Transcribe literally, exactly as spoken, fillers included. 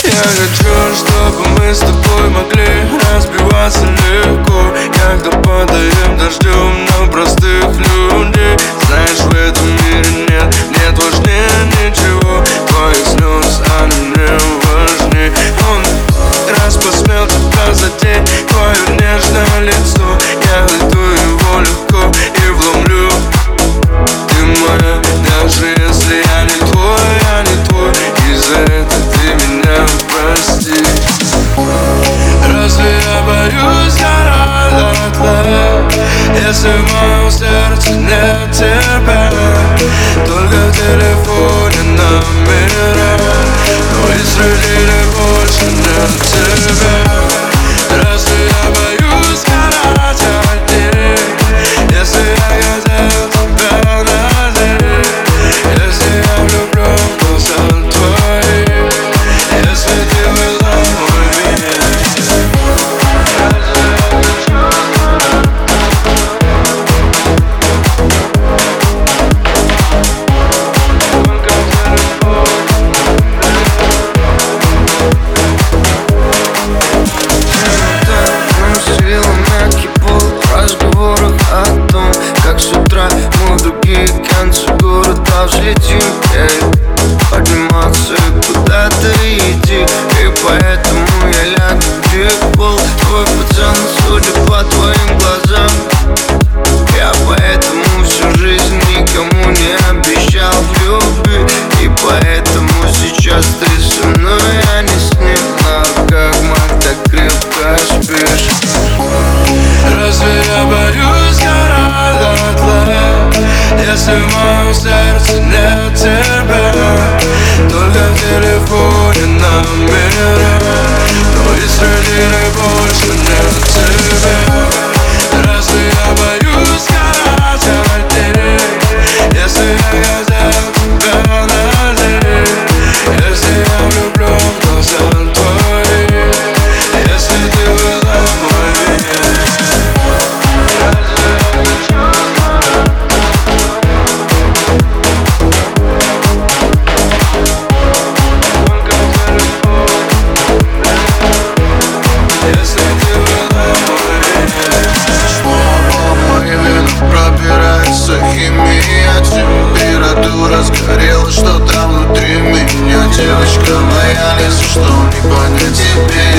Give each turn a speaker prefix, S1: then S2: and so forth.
S1: Я хочу, чтобы мы с тобой могли разбиваться легко, когда падаем дождем на простых людей. Знаешь, в этом мире нет, нет важнее ничего твоих слез, они мне важнее. Он раз посмел тебя задеть, твое нежное лицо, я найду его легко и вломлю. Ты моя, даже если я не твой, я не твой, и за это ты меня прости. Разве я боюсь города дотла, если в моем сердце нет тебя? Только в телефоне номера, но и среди них больше нет тебя. Разве я боюсь города одни, если я хотел тебя найти? Если я влюблен в глаза твои, если ты была мой мир.
S2: Взлетим, эй, подниматься куда-то иди. И поэтому я лягу в прикол. Твой пацан, судя по твоим глазам. Я поэтому всю жизнь никому не обещал в любви. И поэтому сейчас ты со мной, а не с ним. На руках маг, так крепко спишь.
S1: Разве я боюсь города дотла, если в моем сердце нет тебя? Только в телефоне номера, но и среди них больше нет тебя. Разве я боюсь города одни, если я хотел тебя найти? Если я влюблен в глаза твои, если ты была мой мир.
S2: Температура сгорела, что там внутри меня. Девочка моя, если что, не понять тебе.